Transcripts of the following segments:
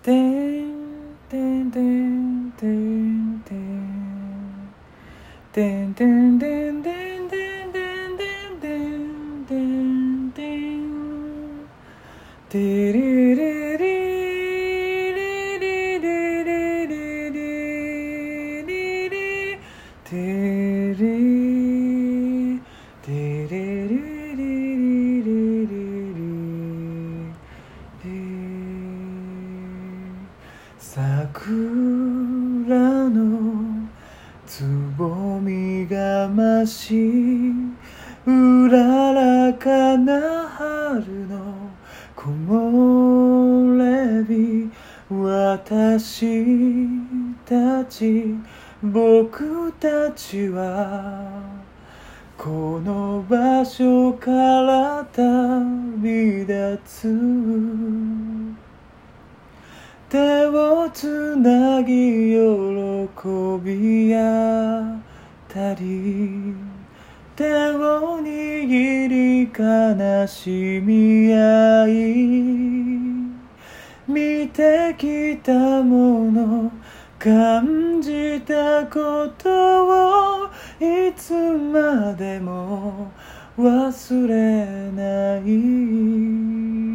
てんてんてんてんてんてんてんてんてんてんてんてんてんてんてんてれれれれれれれれれれてれてれれれれれ桜のつぼみがましうららかな春の木漏れ日私たち僕たちはこの場所から旅立つ手をつなぎ喜び合ったり手を握り悲しみ合い見てきたもの感じたことをいつまでも忘れない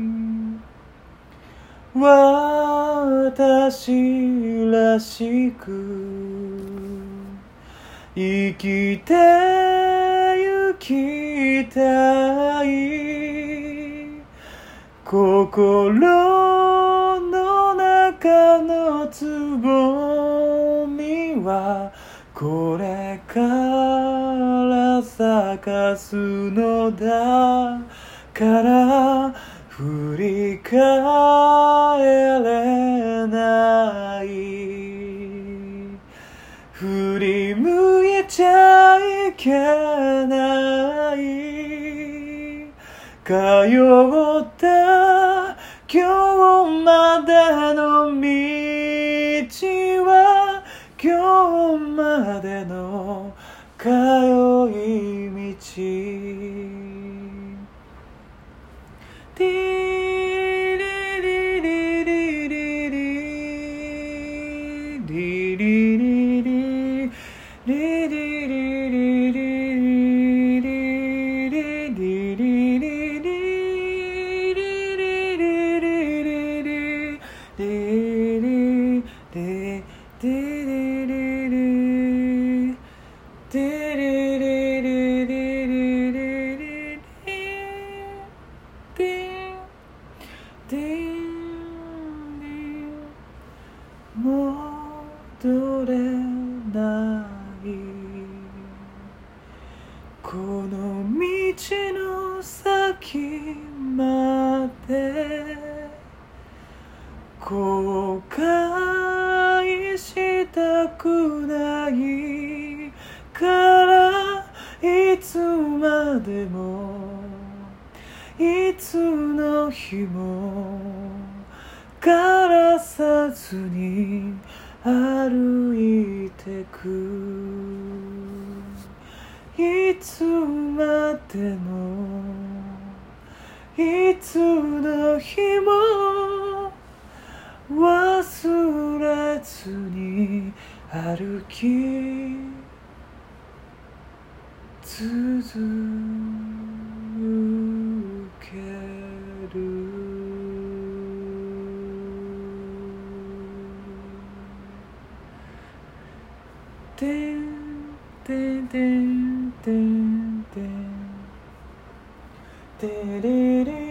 私らしく生きてゆきたい心の中のつぼみはこれから咲かすのだから振り返れない振り向いちゃいけない通った今日までの道は今日までの通い道ティリリリリリリリリリリリリ戻れないこの道の先まで後悔したくないからいつまでもいつの日も枯らさずに歩いてくいつまでもいつの日も忘れずに歩き続けるてんてんてんてんてんてれれ